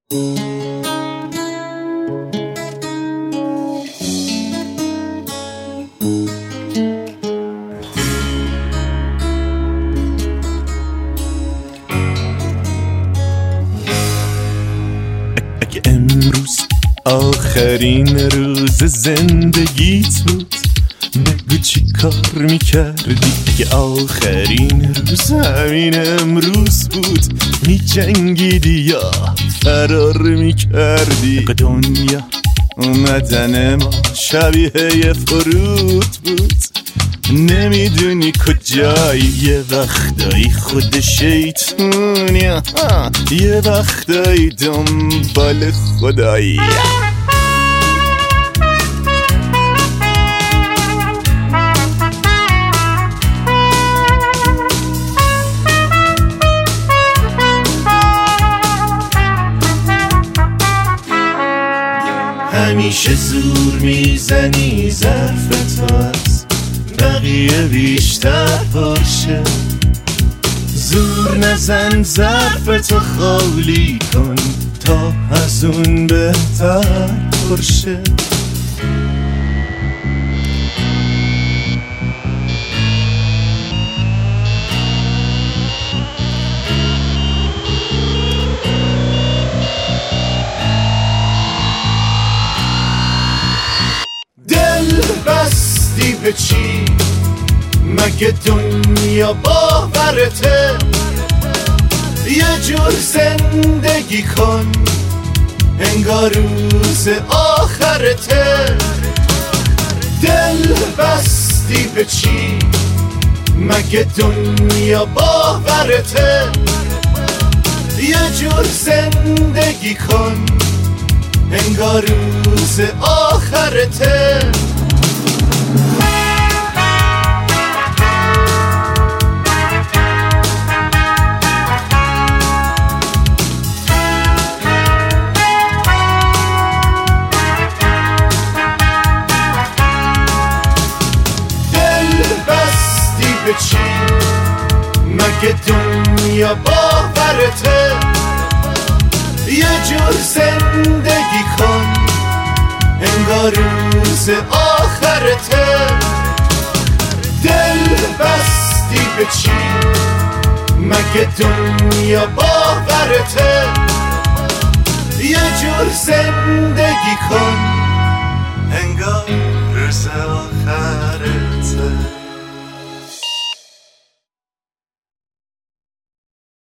اگه امروز آخرین روز زندگیت بود بگو چی کار میکردی؟ اگه آخرین روز همین امروز بود میجنگیدی یا فرار میکردی؟ اگه دنیا اومدن ما شبیه یه فرود بود نمیدونی کجایی، یه وقتایی خود شیطونی، یه وقتایی دنبال خدایی. همیشه زور میزنی ظرف تو از بقیه بیشتر باشه، زور نزن ظرف تو خالی کن تا از اون بهتر باشه. بستی به چی؟ مگه دنیا باورته؟ یه جور زندگی کن انگار روز آخرته. دل بستی به چی؟ مگه دنیا باورته؟ یه جور زندگی کن انگار روز آخرته. به چی؟ مگه دنیا باورته؟ یه جور زندگی کن انگار روز آخرته. دل بستی به چی؟ مگه دنیا باورته؟ یه جور زندگی کن انگار روز آخرته.